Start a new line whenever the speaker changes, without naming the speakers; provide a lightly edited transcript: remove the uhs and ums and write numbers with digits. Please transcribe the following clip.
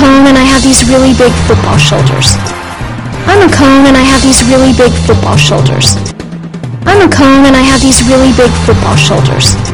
cone and I have these really big football shoulders. I'm a cone and I have these really big football shoulders. I'm a cone and I have these really big football shoulders.